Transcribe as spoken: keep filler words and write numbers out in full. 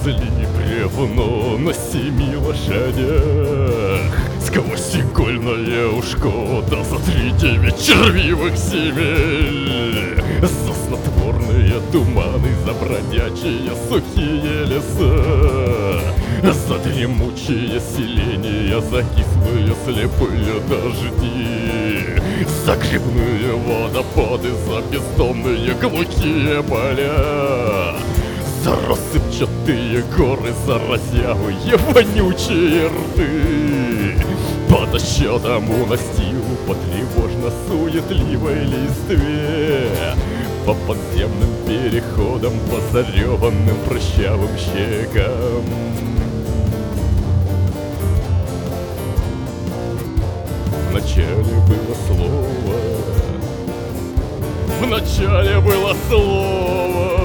везли бревно на семи лошадях. Сквозь игольное ушко, да за три девять червивых земель, за снотворные туманы, за бродячие сухие леса, за дремучие селения, за кислые слепые дожди, за грибные водопады, за бездомные глухие поля, за рассыпчатые горы, за разъявые вонючие рты, по дощатому настилу, по тревожно-суетливой листве, по подземным переходам, по зареванным прыщавым щекам. Вначале было слово, вначале было слово,